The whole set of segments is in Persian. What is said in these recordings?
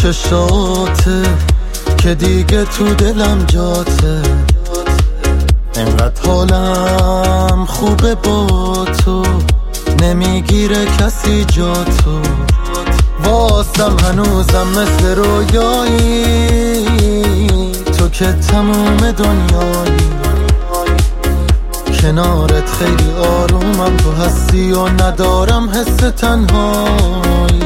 چشاته که دیگه تو دلم جاته، انقدر حالم خوبه با تو، نمیگیره کسی جا تو. واسم هنوزم مثل رویایی، تو که تموم دنیایی. کنارت خیلی آرومم، تو هستی و ندارم حس تنهایی.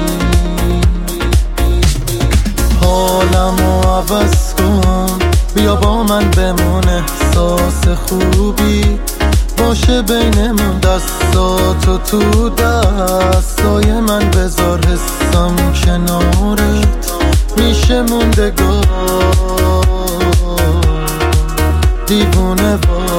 حالمو عوض کن، بیا با من بمون، احساس خوبی باشه بینمون. دستاتو تو دستای من بذار، حسم کنارت میشه موندگار. دیوونه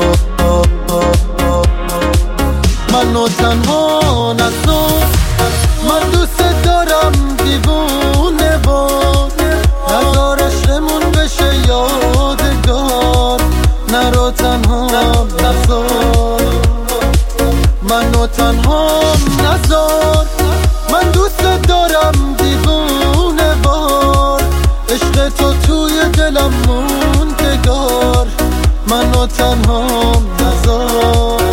منو تنها نذار، من دوست دارم. دیوونه نذار عشقمون بشه یادگار. نرو تنها نذار، منو تنها نذار. من دوست دارم دیوونه وار، عشق تو توی دلم موندگار. منو تنها نذار.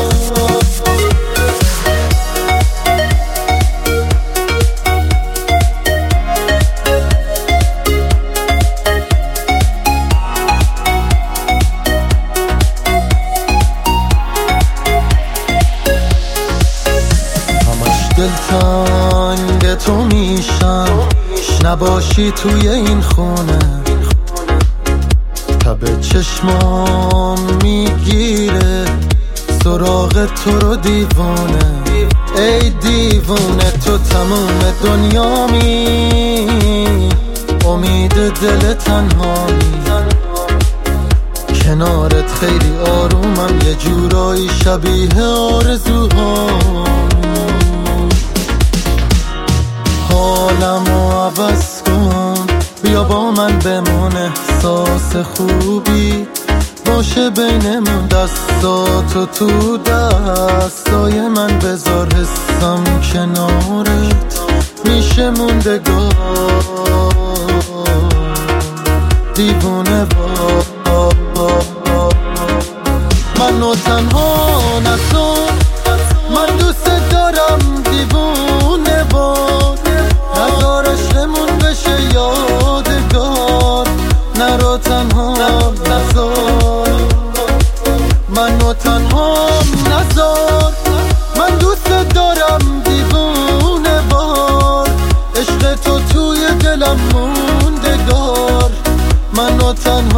دلتنگ تو میشم، نباشی توی این خونه. تب چشمام میگیره سراغ تو رو دیوونه. ای دیوونه تو تموم دنیامی، امید دل تنهایی. کنارت خیلی آرومم، یه جورایی شبیه آرزوهام. حالمو عوض کن، بیا با من بمون، احساس خوبی باشه بینمون. دستاتو تو دستای من بذار، حسم کنارت میشه موندگار. دیوونه منو تنها نذار، من دوست دارم. دیوونه نذار عشقمون بشه یادگار. نرو تنها نذار، منو تنها نذار. من دوست دارم دیوونه وار، عشق تو توی دلم موندگار. منو تنها